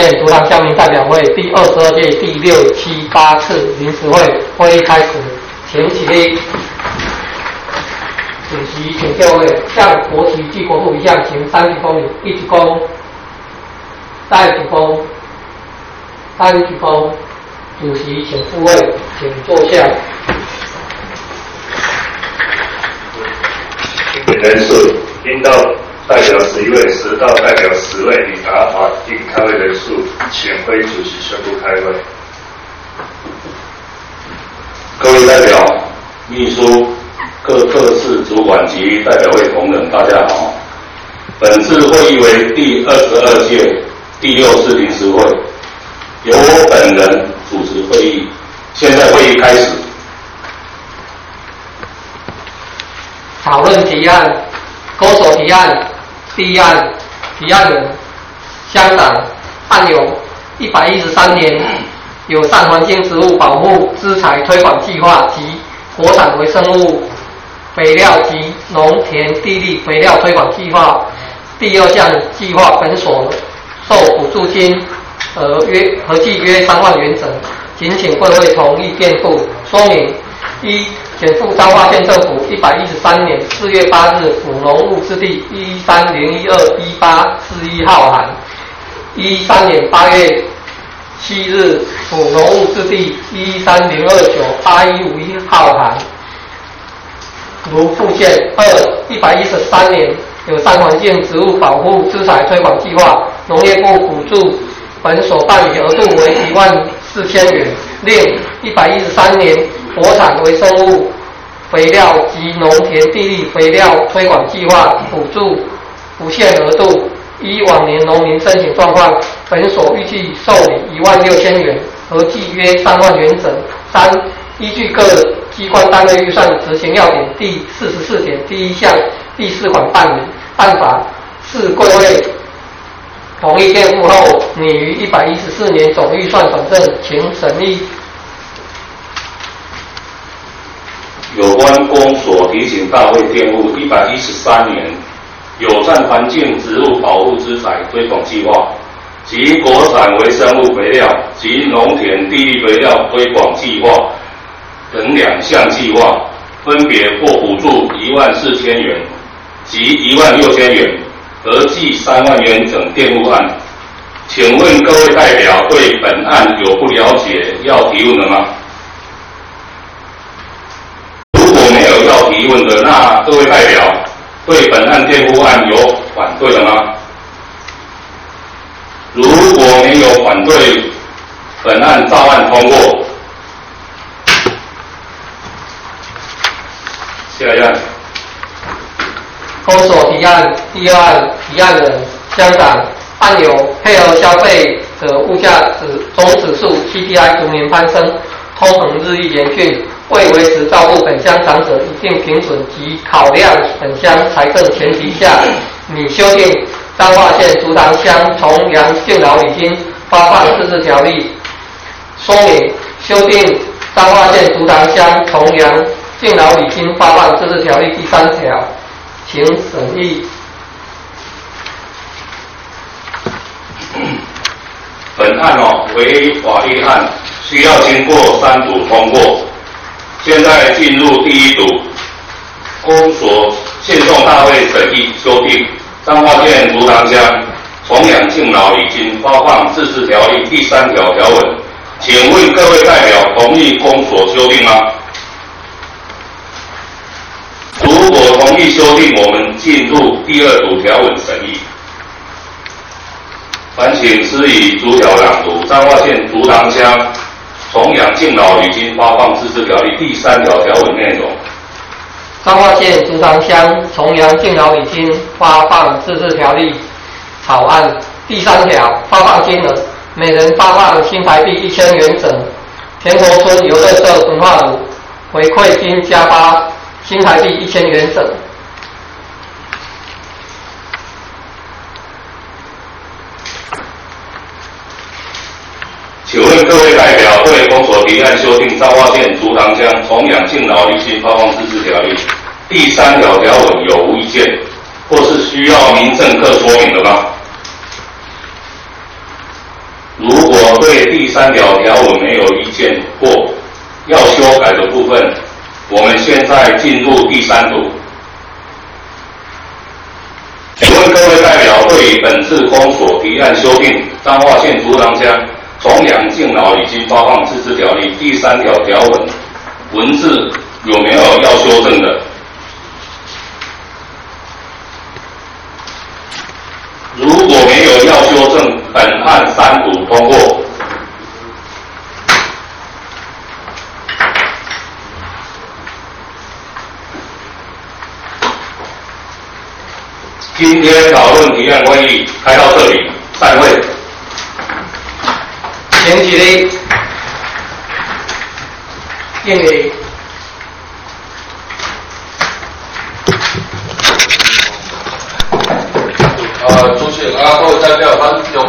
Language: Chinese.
县竹塘乡民代表会第22届第6、7、8次临时会议开始，请起立。主席请就位，向国旗暨国父遗像行3鞠躬礼，1鞠躬，再鞠躬，3鞠躬。主席请复位，请坐下。 人数应到代表11位，实到代表10位，已达法定开会人数，请会议主席宣布开会。 各位代表、秘书、各次主管及代表会同仁，大家好。本次会议为第22届第6次临时会，由我本人主持会议。现在会议开始。 讨论提案，勾手提案。第一案，提案人乡长，案由113年友善环境植物保护资材推广计划及国产微生物肥料及农田地力肥料推广计划第2项计划本所受补助金合计约3万元整，仅请贵会同意垫付。说明：一、减负彰化县政府113年4月8日府农务之地130121841号函，113年8月7日府农务之地130298151号函，如附件。二、113年友善环境植物保护资材推广计划，农业部补助本所办理额度为14000元。另113年国产微生物肥料及农田地力肥料推广计划补助不限额度，依往年农民申请状况，本所预计受理16000元，合计约3万元整。三、依据各机关单位预算执行要点第44点第1项第4款办理。办法是贵会同意垫付后，拟于114年总预算转正，请审议。 有关公所提醒大会垫付113年友善环境植物保护资材推广计划及国产微生物肥料及农田地力肥料推广计划等2项计划，分别获补助14000元及16000元，合计3万元整垫付案。请问各位代表对本案有不了解要提问的吗？如果没有要提问的，那各位代表对本案垫付案有反对的吗？如果没有反对，本案照案通过。下一案。 勾所提案。第2案，提案人乡长，案由配合消费者物价总指数 CPI 逐年攀升，通膨日益严峻，为维持照顾本乡长者一定平准及考量本乡财政前提下，拟修订彰化县竹塘乡重阳敬老礼金发放自治条例。说明：修订彰化县竹塘乡重阳敬老礼金发放自治条例第3条，请审议。 本案为法律案，需要经过3读通过。现在进入第1读，公所宪送大会审议修订彰化县竹塘乡重阳敬老礼金发放自治条例第3条条文，请问各位代表同意公所修订吗？如果同意修订，我们进入第2读条文审议。烦请司仪逐条朗读彰化县竹塘乡重阳敬老礼金发放自治条例第3条条文内容。 彰化县竹塘乡重阳敬老礼金发放自治条例草案第3条，发放金额每人发放新台币1000元整，田头村游乐社文化组回馈金加8新台币1000元整。 请问各位代表对公所提案修订彰化县竹塘乡重阳敬老礼金发放自治条例第3条条文有无意见，或是需要民政课说明的吗？ 3条条文没有意见或要修改的部分，我们现在进入第3读。请问各位代表，对于本次公所提案修订彰化县竹塘乡从养敬老礼金发放自治条例第3条条文文字有没有要修正的？如果没有要修正，本案3读通过。今天讨论提案会议开到这里，散会。 请起立，敬礼。 主席各位代表，咱